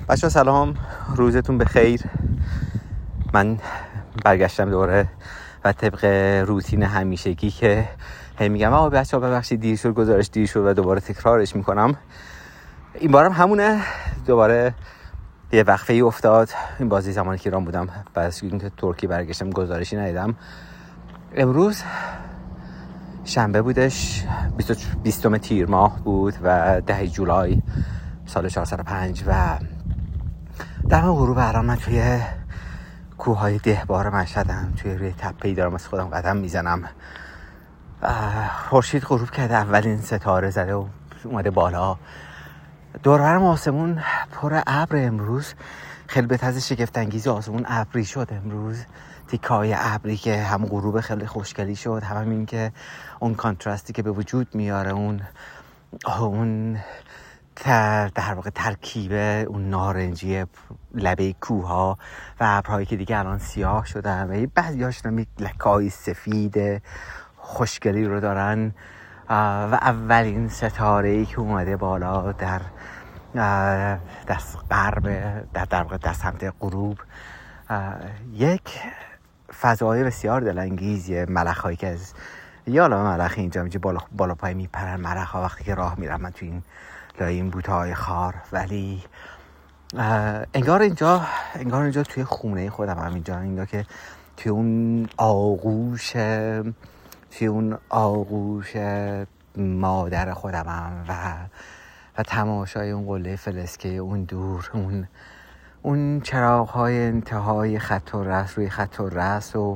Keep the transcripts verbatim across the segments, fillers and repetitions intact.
بچه ها سلام، روزتون بخیر. من برگشتم دوره و طبق روتین همیشگی که هی میگم آقا بچه ها ببخشید دیر شد، گزارش دیر شد و دوباره تکرارش میکنم. این بارم همونه، دوباره یه وقفه ای افتاد. این بازی زمانی که ایران بودم بعد از اینکه ترکیه برگشتم گزارشی ندیدم. امروز شنبه بودش، بیستم تیر ماه بود و ده جولای سال چهارصد و پنج و در من غروب الان من توی کوههای دهبار مشهدم، توی روی تپه‌ای دارم از خودم قدم میزنم. خورشید غروب کرده، اولین ستاره زده و اومده بالا. دور و برم آسمون پر ابر. امروز خیلی به طرز شگفت انگیز آسمون ابری شد. امروز تیکای ابری که هم غروب خیلی خوشگلی شد، هم همین که اون کانتراستی که به وجود میاره، اون اون در واقع ترکیب اون نارنجی لبه کوها و ابرهایی که دیگه الان سیاه شدن و بعضی هاشون هم لکه‌های سفید خوشگلی رو دارن و اولین ستاره‌ای که اومده بالا در در غرب در در واقع در سمت غروب، یک فضای بسیار دلانگیزی. ملخ‌هایی که از یا عالمه ملخ اینجا میگه بالا بالا پای میپرن. ملخ‌ها وقتی که راه میرن من تو این لای این بوته‌های خار، ولی انگار اینجا انگار اینجا توی خونه خودم هم اینجا اینجا که توی اون آغوش توی اون آغوش مادر خودم هم و و تماشای اون قله فلسکه اون دور، اون اون چراغ‌های انتهای خط و رس روی خط و رس و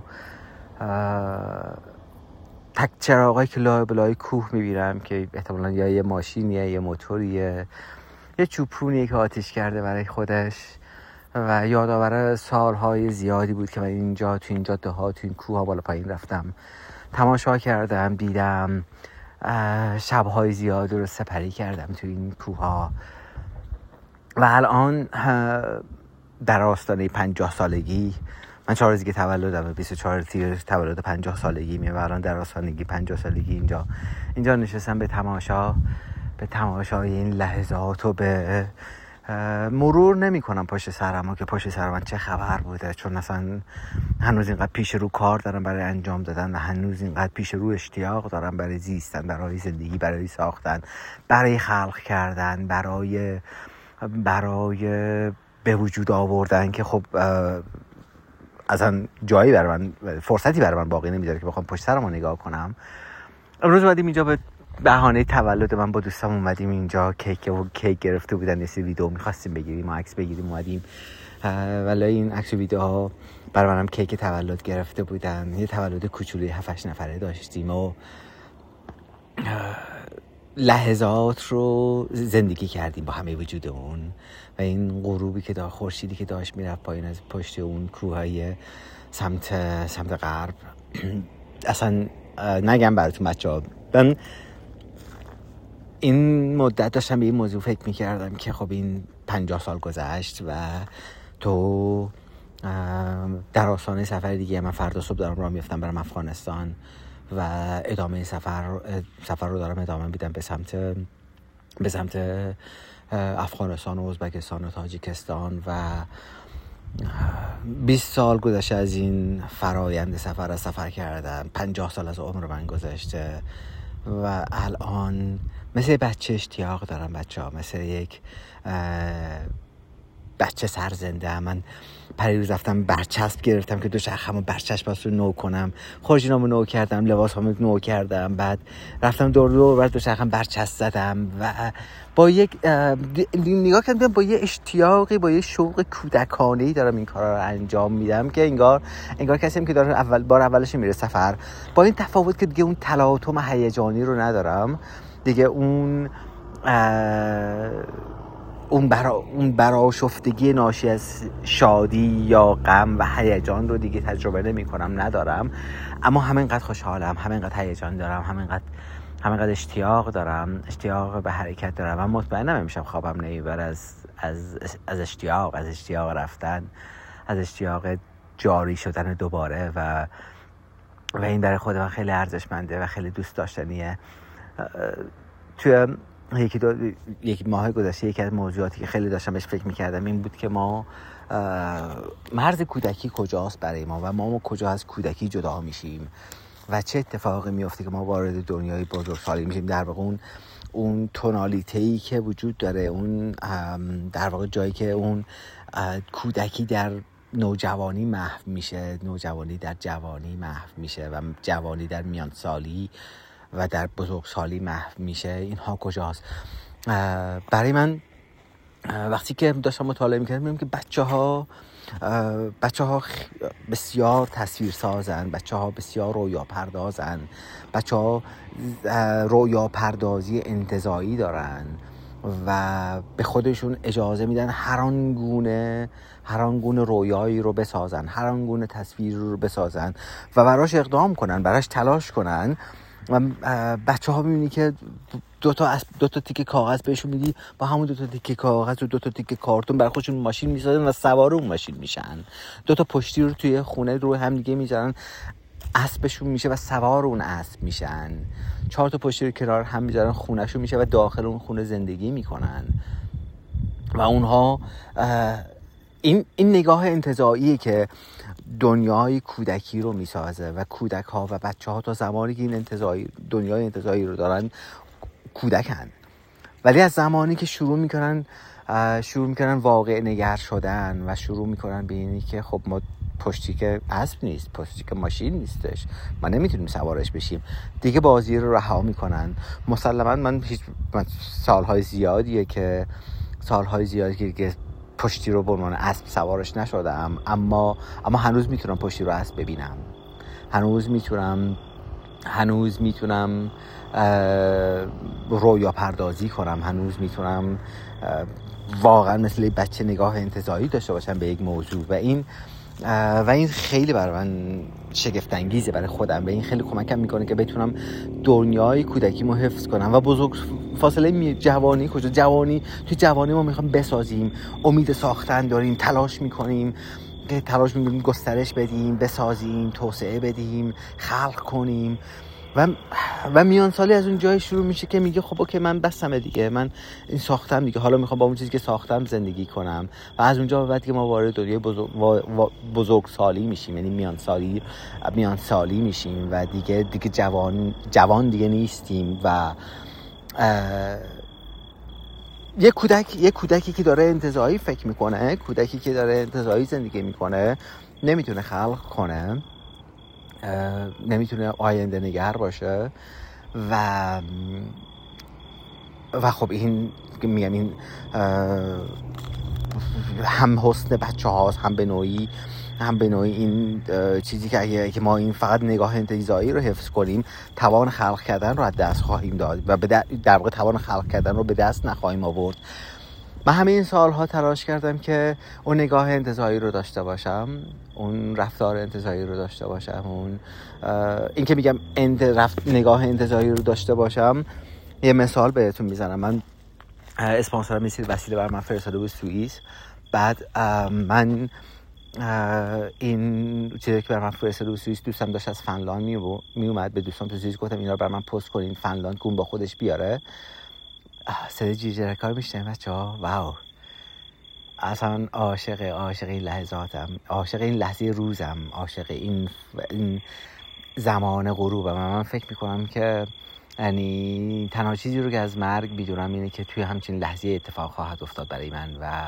تک چراغایی که لای بلای کوه میبینم که احتمالاً یا یه ماشینیه، یه موتوریه، یه چوپونیه که آتیش کرده برای خودش و یادآور سالهای زیادی بود که من اینجا تو این جاده ها تو این کوه ها بالا پایین رفتم، تماشا کردم، دیدم، شبهای زیادی رو سپری کردم تو این کوه ها و الان در آستانه پنجاه سالگی، من چهار روزی که تولدم، بیست و چهار تیر تولد پنجاه سالگی میه و الان در آستانه پنجاه سالگی اینجا اینجا نشستم به تماشا به تماشای این لحظات و به مرور نمی کنم پشت سرم که پشت سرم چه خبر بوده، چون اصلا هنوز اینقدر پیش رو کار دارم برای انجام دادن و هنوز اینقدر پیش رو اشتیاق دارم برای زیستن، برای زندگی، برای ساختن، برای خلق کردن، برای برای به وجود آوردن که خب اصلا جایی برای من، فرصتی برای من باقی نمیذاره که بخوام پشت سرم رو نگاه کنم. امروز اومدیم اینجا به بهانه تولد من با دوستم اومدیم اینجا، کیک و کیک گرفته بودن، یه سری ویدیو می‌خواستیم بگیریم و عکس بگیریم. اومدیم ولی این عکس و ویدیوها برای منم کیک تولد گرفته بودن. یه تولد کوچولوی هفت هشت نفره داشتیم و لحظات رو زندگی کردیم با همه وجودمون و این غروبی که داشت، خورشیدی که داشت میرفت پایین از پشت اون کوههای سمت سمت غرب. اصلا نگم براتون بچه‌ها، من این مدت داشتم به این موضوع فکر میکردم که خب این پنجاه سال گذشت و تو در آستانه سفر دیگه. من فردا صبح دارم راه میفتم برم افغانستان و ادامه سفر سفر رو دارم ادامه میدم به سمت به سمت افغانستان و ازبکستان و تاجیکستان و بیست سال گذشته از این فرایند سفر از سفر کردم. پنجاه سال از عمر من گذشته و الان مثل بچه اشتیاق دارم بچه ها، مثل یک بچه سرزنده. من پریروز رفتم برچسب گرفتم که دو شاخه‌مو برچسب رو نو کنم، خورجینامو نو کردم، لباسامو نو کردم، بعد رفتم دور دور بعد دو شاخه‌ام برچسب زدم و با یک نگاه کردم با یه اشتیاقی، با یه شوق کودکانه‌ای دارم این کارا رو انجام میدم که انگار انگار کسی هم که داره اول بار اولش میره سفر، با این تفاوت که دیگه اون تلاطم هیجانی رو ندارم دیگه، اون اون برا اون برآشفتگی ناشی از شادی یا غم و هیجان رو دیگه تجربه نمی‌کنم، ندارم. اما همینقدر خوشحالم، همینقدر هیجان دارم، همینقدر همینقدر اشتیاق دارم، اشتیاق به حرکت دارم. من مطمئنم امشب خوابم نمیبره از از از اشتیاق، از اشتیاق رفتن، از اشتیاق جاری شدن دوباره و و این برای خود من خیلی ارزشمنده و خیلی دوست داشتنیه. توی یکی دو یک ماه گذشته یکی از موضوعاتی که خیلی داشتم بهش فکر می‌کردم این بود که ما مرز کودکی کجاست برای ما و ما, ما کجا از کودکی جدا میشیم و چه اتفاقی میفته که ما وارد دنیای بزرگسالی میشیم. در واقع اون اون تونالیته‌ای که وجود داره، اون در واقع جایی که اون کودکی در نوجوانی محو میشه، نوجوانی در جوانی محو میشه و جوانی در میانسالی و در بزرگسالی محو میشه، اینها کجاست؟ برای من وقتی که داشتم مطالعه میکردم می‌دیدم که بچه ها بچه ها بسیار تصویر سازن، بچه ها بسیار رویا پردازن، بچه ها رویا پردازی انتزاعی دارن و به خودشون اجازه میدن هر آن گونه هر آن گونه رویایی رو بسازن، هر آن گونه تصویر رو بسازن و براش اقدام کنن، براش تلاش کنن. و بچه ها میبینی که دو تا دو تا تیکه کاغذ بهشون میدی، با همون دو تا تیکه کاغذ و دو تا تیکه کارتون برای خودشون ماشین میسازن و سوار اون ماشین میشن. دو تا پشتی رو توی خونه رو هم دیگه میذارن، اسبشون میشه و سوار اون اسب میشن. چهار تا پشتی رو کنار هم میذارن، خونهشون میشه و داخل اون خونه زندگی میکنن. و اونها این این نگاه انتزاعیه که دنیای کودکی رو میسازه و کودک ها و بچه ها تا زمانی که این انتزاعی دنیای انتزاعی رو دارن کودکن، ولی از زمانی که شروع میکنن شروع میکنن واقع نگر شدن و شروع میکنن به اینی که خب ما پشتی که اسب نیست، پشتی که ماشین نیستش، ما نمیتونیم سوارش بشیم، دیگه بازی رو رها میکنن. مسلما من هیچ من سالهای زیادیه که سالهای زیادی که پشتی رو به عنوان اسب سوارش نشدم، اما اما هنوز میتونم پشتی رو اسب ببینم، هنوز میتونم هنوز میتونم رویا پردازی کنم، هنوز میتونم واقعا مثل بچه نگاه انتزاعی داشته باشم به یک موضوع. و این و این خیلی برای من شگفت انگیزه برای خودم و این خیلی کمکم میکنه که بتونم دنیای کودکیمو حفظ کنم و بزرگ فاصله جوانی کجا جوانی تو جوانی ما میخوام بسازیم، امید ساختن داریم، تلاش میکنیم که تلاش میکنیم گسترش بدیم، بسازیم، توسعه بدیم، خلق کنیم و و میان سالی از اون جای شروع میشه که میگه خب اوکی من بسمه دیگه، من این ساختم دیگه، حالا میخوام با اون چیزی که ساختم زندگی کنم. و از اونجا به بعد که ما وارد دنیای بزرگ, بزرگ سالی میشیم، یعنی میان سالی میان سالی میشیم و دیگه دیگه جوان جوان دیگه نیستیم و یه کودک یه کودکی که داره انتزاعی فکر میکنه، کودکی که داره انتزاعی زندگی میکنه، نمیتونه خلق کنه، نمیتونه آینده نگر باشه و و خب این میگم این هم حسن بچه هاست، هم به نوعی هم به نوعی این چیزی که اگه که ما این فقط نگاه انتزاعی رو حفظ کنیم، توان خلق کردن رو از دست خواهیم داد و در واقع توان خلق کردن رو به دست نخواهیم آورد. من همه این سالها تلاش کردم که اون نگاه انتزاعی رو داشته باشم، اون رفتار انتزاعی رو داشته باشم، اون این که میگم انت رفت نگاه انتزاعی رو داشته باشم. یه مثال بهتون میزنم. من اسپانسرم میسید وسیله بر من فرستاده بود سوئیس، بعد من این چیزی که بر من فرستاده بود سوئیس دوستم داشت از فنلاند می اومد، به دوستان تو سوئیس گفتم اینا رو بر من پست کنین فنلاند که اون با خودش بیاره. صدای جیجر کار میشنم بچه‌ها، واو، اصلا عاشق عاشق این لحظاتم، عاشق این لحظه روزم، عاشق این این زمان غروبم. من فکر میکنم که یعنی تنها چیزی رو که از مرگ میدونم اینه که توی همچین لحظه اتفاق خواهد افتاد برای من و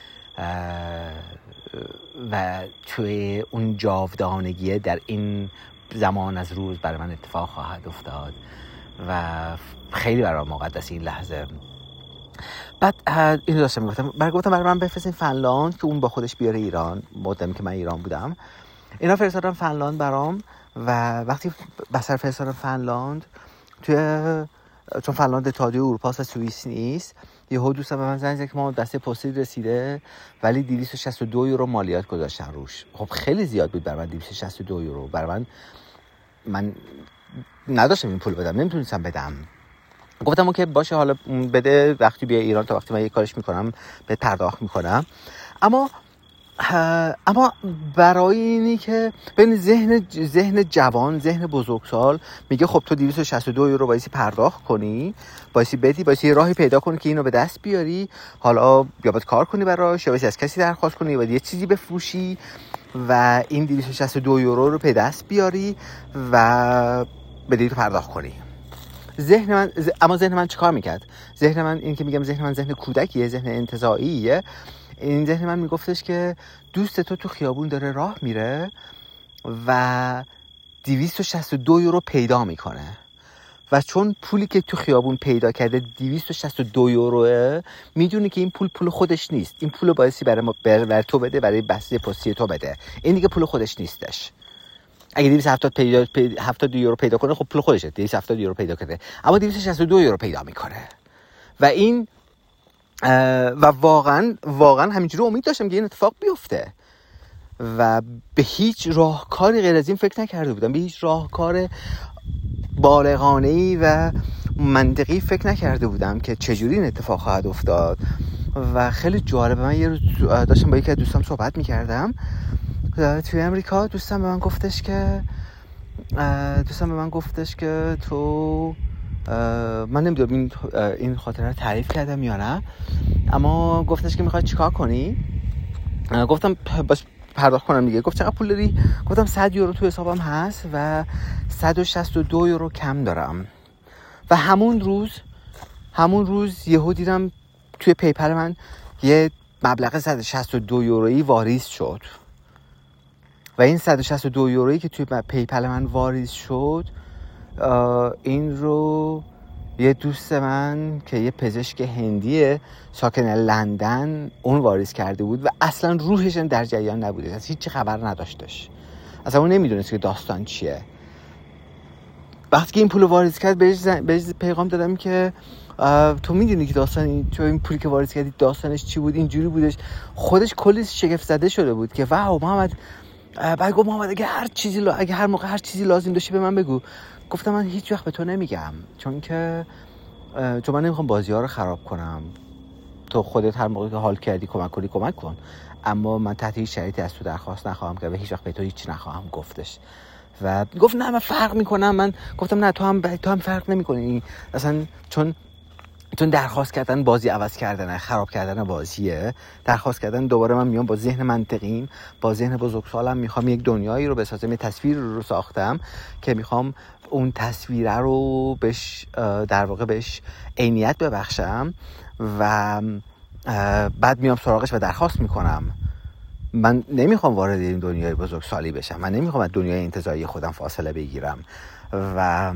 و توی اون جاودانگیه در این زمان از روز برای من اتفاق خواهد افتاد و خیلی برام مقدس این لحظه. بعد اینو داشتم میگفتم، برای گفتم برای من بفرستین فنلاند که اون با خودش بیاره ایران، مدتی که من ایران بودم. اینا فرستادن فنلاند برام و وقتی بسر فرستادن فنلاند، توی چون فنلاند اتحادیه اروپا و سوئیس نیست، یهو دوستم به من زنگ زد که ما دسته پستی رسیده ولی دویست و شصت و دو یورو مالیات گذاشتن روش. خب خیلی زیاد بود برای من دویست و شصت و دو یورو، برای من من نداشتم این پول بدم، نمیتونستم بدم. گفتم اوکی باشه حالا بده، وقتی بیا ایران تا وقتی من یه کارش میکنم به پرداخت میکنم. اما اما برای اینی که بین ذهن ذهن جوان، ذهن بزرگسال میگه خب تو دویست و شصت و دو یورو بایستی پرداخت کنی، بایستی بدی، بایستی راهی پیدا کنی که اینو به دست بیاری، حالا یا باید کار کنی براش، یا بایستی از کسی درخواست کنی، یا باید یه چیزی بفروشی و این دویست و شصت و دو یورو رو به دست بیاری و بدی تو پرداخت کنی. ذهن من ز... اما ذهن من چیکار میکرد؟ ذهن من، این که میگم ذهن من ذهن کودکیه، ذهن انتزاعیه، این ذهن من میگفتش که دوست تو تو خیابون داره راه میره و دویست و شصت و دو یورو پیدا میکنه و چون پولی که تو خیابون پیدا کرده دویست و شصت و دو یوروه، میدونه که این پول پول خودش نیست، این پول بایستی برای ما بر تو بده، برای بسته پستی تو بده، این دیگه پول خودش نیستش. اگه دویست و هفتاد پیدا هفتاد یورو پیدا کنه خب پول خودشه، دویست و هفتاد یورو پیدا کرده، اما دویست و شصت و دو یورو پیدا میکنه و این و واقعا واقعا همینجوری امید داشتم که این اتفاق بیفته و به هیچ راهکاری غیر از این فکر نکرده بودم، به هیچ راهکار بالغانه‌ای و منطقی فکر نکرده بودم که چجوری این اتفاق خواهد افتاد. و خیلی جالبه، من یه روز داشتم با یکی از دوستام صحبت میکردم توی امریکا، دوستم به من گفتش که دوستم به من گفتش که تو من نمیدونم این این خاطره رو تعریف کردم یا نه، اما گفتش که میخوای چیکار کنی؟ گفتم باش پرداخت کنم دیگه. گفت چقدر پول داری؟ گفتم صد یورو تو حسابم هست و صد و شصت و دو یورو کم دارم. و همون روز همون روز یهو دیدم توی پیپل من یه مبلغ صد و شصت و دو یورویی واریز شد و این صد و شصت و دو یورویی که توی پیپل من واریز شد، این رو یه دوست من که یه پزشک هندیه ساکن لندن اون واریز کرده بود و اصلا روحش در جریان نبوده، از هیچ خبر نداشتش، اصلا اون نمیدونست که داستان چیه. وقتی که این پول واریز کرد بهش, بهش پیغام دادم که تو میدونی که داستان این تو این پولی که واریز کردی داستانش چی بود؟ اینجوری بودش. خودش کلی شگفت زده شده بود که واو محمد، بعد گفت محمد اگه هر چیزی لا... اگه هر موقع هر چیزی لازم داشتی به من بگو. گفتم من هیچ وقت به تو نمیگم، چون که چون من نمیخوام بازی‌ها رو خراب کنم. تو خودت هر موقع که حال کردی کمک کنی کمک کن، اما من تحت هیچ شرایطی از تو درخواست نخواهم کرد و هیچ وقت به تو هیچ نخواهم گفتش. و گفت نه من فرق میکنم. من گفتم نه تو هم ب... تو هم فرق نمیکنی اصلا، چون چون درخواست کردن بازی عوض کردن، خراب کردن بازیه. درخواست کردن دوباره من میام با ذهن منطقیم، با ذهن بزرگسالم، میخوام یک دنیایی رو بسازم، یک تصویر رو ساختم که میخوام اون تصویره رو بهش در واقع بهش عینیت ببخشم و بعد میام سراغش و درخواست میکنم. من نمیخوام وارد این دنیای بزرگسالی بشم، من نمیخوام از دنیای انتزاعی خودم فاصله بگیرم و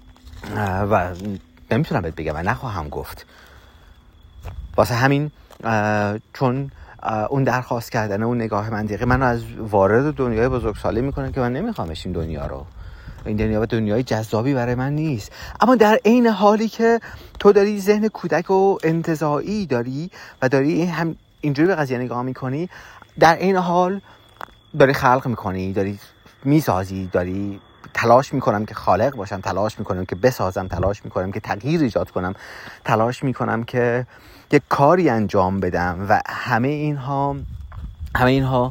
و نمیتونم بهت بگم و نخواهم گفت. واسه همین چون اون درخواست کردن، اون نگاه منطقی منو از وارد دنیای بزرگسالی میکنه که من نمیخوامش این دنیا رو. این دنیا و دنیای جذابی برای من نیست. اما در عین حالی که تو داری ذهن کودک و انتزاعی داری و داری هم اینجوری به قضیه نگاه میکنی، در عین حال داری خلق میکنی، داری میسازی، داری تلاش میکنم که خالق باشم، تلاش میکنم که بسازم، تلاش میکنم که تغییر ایجاد کنم، تلاش میکنم که یک کاری انجام بدم و همه اینها همه اینها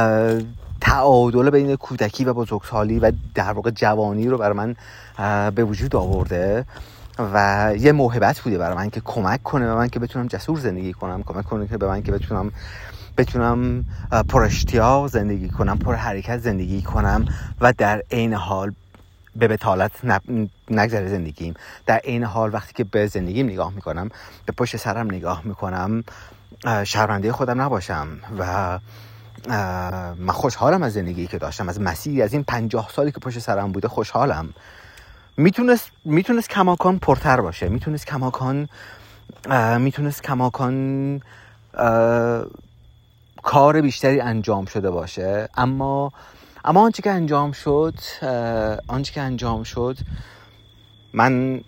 تعادل بین کودکی و بزرگسالی و در واقع جوانی رو برای من به وجود آورده و یه موهبت بوده برای من که کمک کنه به من که بتونم جسور زندگی کنم، کمک کنه که به من که بتونم بتونم پر اشتیاق زندگی کنم، پر حرکت زندگی کنم و در عین حال به بتالت نگذره زندگیم. در عین حال وقتی که به زندگیم نگاه میکنم، به پشت سرم نگاه میکنم، شرمنده خودم نباشم و من خوشحالم از زندگی که داشتم، از مسیری، از این پنجاه سالی که پشت سرم بوده خوشحالم. میتونست میتونست کماکان پرتر باشه، میتونست کماکان میتونست کماکان کار بیشتری انجام شده باشه، اما اما آنچه که انجام شد آنچه که انجام شد من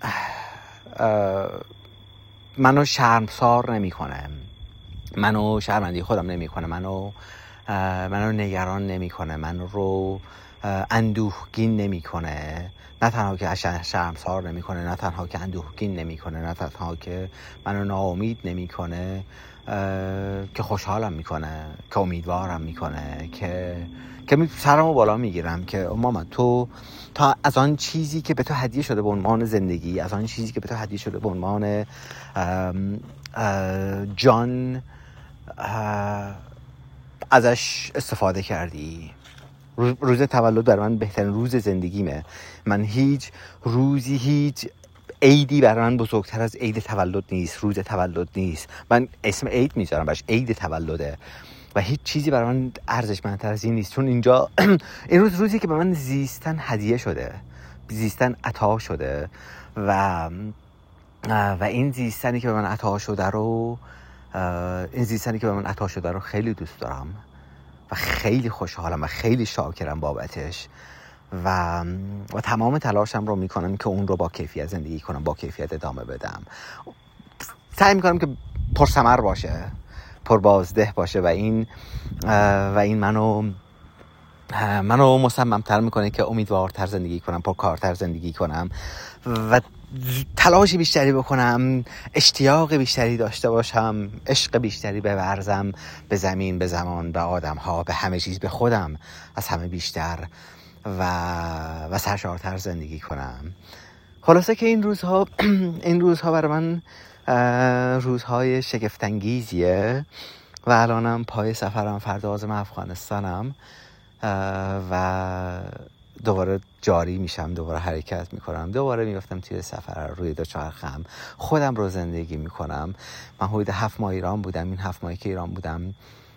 منو شرمسار نمیکنه، منو شرمنده خودم نمیکنه، منو منو نگران نمیکنه، منو رو اندوهگین نمیکنه نه تنها که شرمسار نمیکنه، نه تنها که اندوهگین نمیکنه، نه تنها که منو ناامید نمیکنه، که خوشحالم میکنه، که امیدوارم میکنه، که که سرمو بالا میگیرم که مامان تو تا از آن چیزی که به تو هدیه شده به عنوان زندگی، از آن چیزی که به تو هدیه شده به عنوان جان، ازش استفاده کردی. روز تولد برای من بهترین روز زندگیمه. من هیچ روزی، هیچ عیدی برای من بزرگتر از عید تولد نیست، روز تولد نیست. من اسم عید میذارم باش، عید تولده، و هیچ چیزی برای من ارزشمندتر از این نیست. چون اینجا این روز روزی که به من زیستن هدیه شده، زیستن عطا شده، و و این زیستنی که به من عطا شده رو این زیستنی که به من عطا شده رو خیلی دوست دارم و خیلی خوشحالم و خیلی شاکرم بابتش، و و تمام تلاشم رو میکنم که اون رو با کیفیت زندگی کنم، با کیفیت ادامه بدم. سعی میکنم که پرثمر باشه، پربازده باشه، و این و این منو منو مصمم‌تر میکنه که امیدوارتر زندگی کنم، پرکارتر زندگی کنم و تلاش بیشتری بکنم، اشتیاق بیشتری داشته باشم، عشق بیشتری بورزم به زمین، به زمان، به آدم‌ها، به همه چیز، به خودم از همه بیشتر، و و سرشارتر زندگی کنم. خلاصه که این روزها این روزها برای من روزهای شگفت‌انگیزیه و الانم پای سفرم، فردا عازم افغانستانم و دوباره جاری میشم، دوباره حرکت میکنم، دوباره میفتم توی سفر روی دوچرخم، خودم رو زندگی میکنم. من حدود هفت ماه ایران بودم. این هفت ماهی که ایران بودم،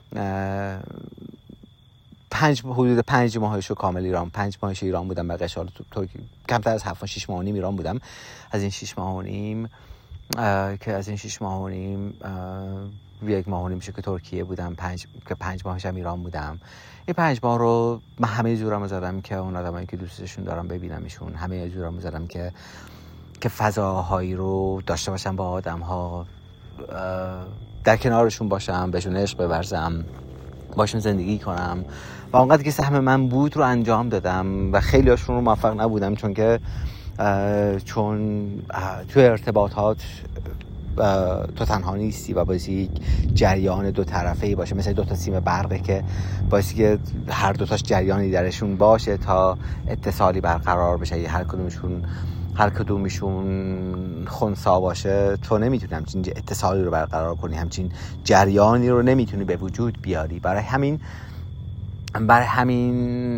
پنج حدود پنج ماهشو کامل ایران پنج ماهش ایران بودم. بقیه‌اش حالا تو کمتر از هفت ماه، شش ماه و نیم ایران بودم. از این شش ماه و نیم که از این شش ماه و نیم یک ماه و نیم میشه که ترکیه بودم، پنج که پنج ماهش هم ایران بودم. این پنج ماه رو من همه جورامو زدم که اون آدمایی که دوستشون دارم ببینمشون، همه جورامو زدم که که فضاهایی رو داشته باشم با آدم‌ها، در کنارشون باشم، بهشون عشق بورزم، باشون زندگی کنم، و اونقدر که سهم من بود رو انجام دادم و خیلی هاشون رو موفق نبودم، چون که چون تو ارتباطات تو تنها نیستی و باید یک جریان دو طرفه‌ای باشه، مثل دو تا سیم برقه که باید که هر دو تاش جریانی درشون باشه تا اتصالی برقرار بشه. هر کدومشون هر کدومشون خنثی باشه، تو نمیتونی همچین اتصالی رو برقرار کنی، همچین جریانی رو نمیتونی به وجود بیاری. برای همین برای همین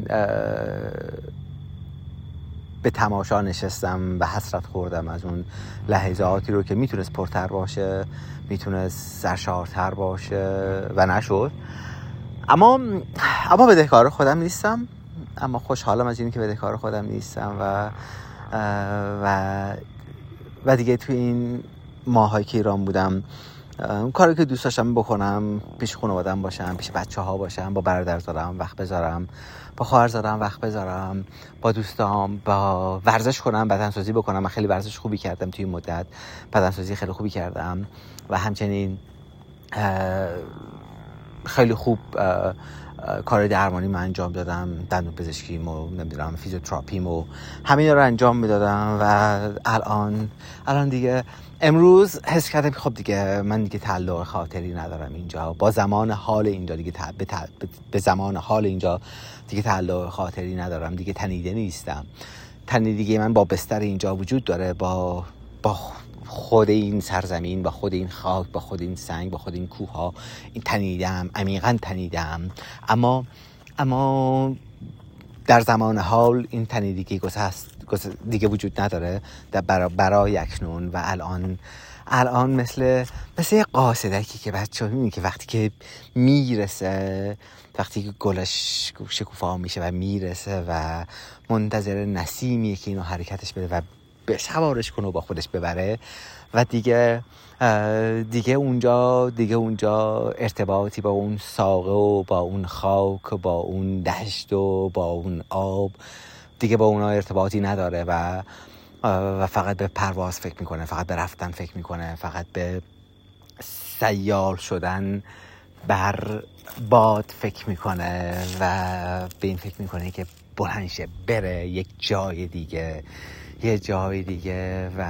به تماشا نشستم و حسرت خوردم از اون لحظاتی رو که میتونست پرتر باشه، میتونست سرشارتر باشه و نشد. اما اما بدهکار خودم نیستم، اما خوشحالم از این که بدهکار خودم نیستم و و و دیگه توی این ماهایی که ایران بودم اون کاری که دوست داشتم بکنم، پیش خانواده‌ام باشم، پیش بچه‌ها باشم، با برادرزادم وقت بذارم، با خواهرزادم وقت بذارم، با دوستام، با ورزش کنم، بدنسازی بکنم. من خیلی ورزش خوبی کردم توی مدت، بدنسازی خیلی خوبی کردم و همچنین خیلی خوب کار درمانی من انجام دادم، دندون پزشکیم و نمیدونم فیزیوتراپیم و همین رو انجام میدادم. و الان الان دیگه امروز حس کردم خب دیگه من دیگه تعلق خاطری ندارم اینجا با زمان حال اینجا، دیگه ت... به, ت... به زمان حال اینجا دیگه تعلق خاطری ندارم، دیگه تنیده نیستم. تنیدگی من با بستر اینجا وجود داره، با با خود این سرزمین، با خود این خاک، با خود این سنگ، با خود این کوه ها این تنیدم، عمیقاً تنیدم. اما اما در زمان حال این تنیدگی گسست دیگه وجود نداره در برا برای اکنون. و الان الان مثل مثل قاصدکی که بچه‌ها می‌بینی که وقتی که میرسه، وقتی که گلش شکوفا میشه و میرسه و منتظر نسیمیه که اینو حرکتش بده و به سوارش کنه و با خودش ببره، و دیگه دیگه اونجا دیگه اونجا ارتباطی با اون ساقه و با اون خاک و با اون دشت و با اون آب دیگه با اونا ارتباطی نداره و و فقط به پرواز فکر میکنه، فقط به رفتن فکر میکنه، فقط به سیال شدن بر باد فکر میکنه و به این فکر میکنه که بلند شه بره یک جای دیگه یه جای دیگه و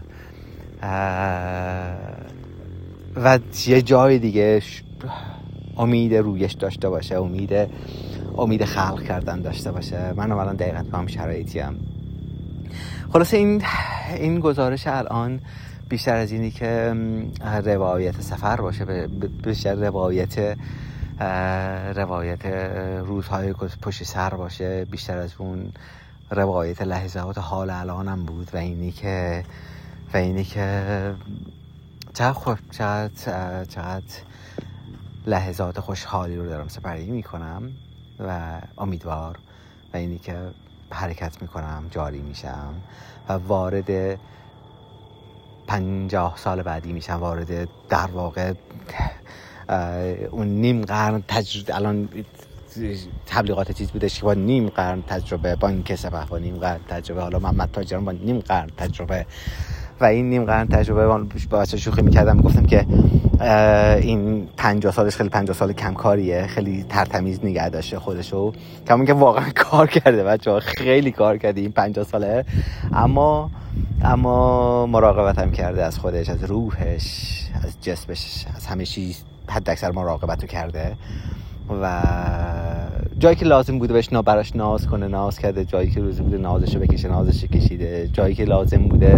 و یه جای دیگه امید رویش داشته باشه، امید امید خلق کردن داشته باشه. من الان دقیقاً تو هم شرایطی ام. خلاصه این این گزارش الان بیشتر از اینی که روایت سفر باشه، بیشتر روایت روایت روزهای پشت سر باشه، بیشتر از اون روایت لحظات حال الانم بود و اینی که و اینی که چقدر خوب چقدر چقدر لحظات خوشحالی رو دارم سپری میکنم و امیدوار و اینی که حرکت میکنم، جاری میشم و وارد پنجاه سال بعدی میشم، وارد در واقع اون نیم قرن تجربه. الان تبلیغات چیز بودش که با نیم قرن تجربه، با این کسبه با نیم قرن تجربه، حالا محمد تاجران با نیم قرن تجربه و این نیم قرن تجربه با بچه شوخی میکردم، گفتم که این پنجاه سالش خیلی پنجاه سال کمکاریه، خیلی ترتمیز نگه داشته خودشو، کمون که واقعا کار کرده بچه ها، خیلی کار کرده این پنجاه ساله، اما اما مراقبت هم کرده از خودش، از روحش، از جسمش، از همه چیز حد اکثر مراقبت رو کرده و جایی که لازم بوده بهش براش ناز کنه ناز کرده، جایی که لازم بوده نازشو بکشه نازش کشیده، جایی که لازم بوده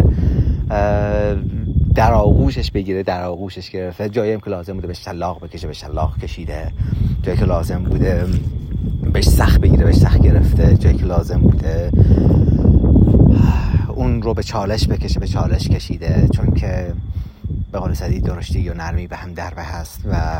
در آغوشش بگیره در آغوشش گرفته، جایی هم که لازم بوده بهش شلاق بکشه بهش شلاق کشیده، جایی که لازم بوده بهش سخت بگیره بهش سخت گرفته، جایی که لازم بوده اون رو به چالش بکشه به چالش کشیده، چون که به قول سعدی درشتی و نرمی به هم دربه هست و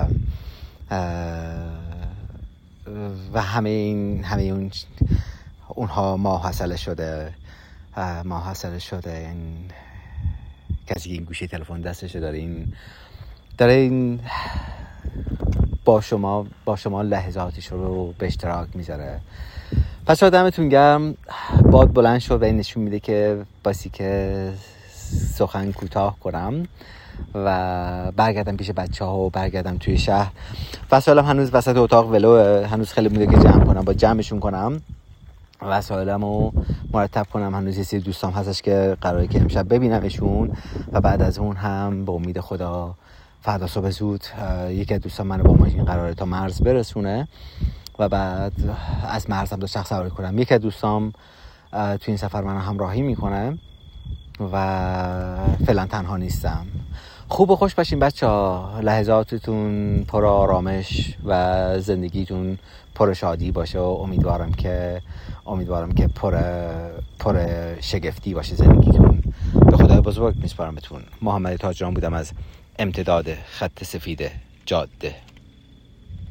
و همه این همه اون اونها ماحصل شده ماحصل شده این کسی که این گوشی تلفن دستشه داره این داره این با شما با شما لحظاتش رو به اشتراک میذاره. پس دمتون گرم. باد بلند شد و این نشون میده که باسی که سخن کوتاه کنم و برگردم پیش بچه ها و برگردم توی شهر. وسایلم هنوز وسط اتاق ولو، هنوز خیلی میده که جمع کنم، با جمعشون کنم وسایلم رو مرتب کنم. هنوز یه سری دوستام هستش که قراره که امشب ببینمشون و بعد از اون هم به امید خدا فردا صبح زود یکی از دوستان منو با ماشین قراره تا مرز برسونه و بعد از مرز هم دو شخص سواری کنم. یکی از دوستام تو این سفر منو همراهی میکنه و فعلا تنها نیستم. خوب و خوش باشین بچه ها، لحظاتتون پر آرامش و زندگیتون پر شادی باشه و امیدوارم که امیدوارم که پر پر شگفتی باشه زندگیتون. به خدای بزرگ میسپارم بهتون. محمد تاجران بودم از امتداد خط سفید جاده.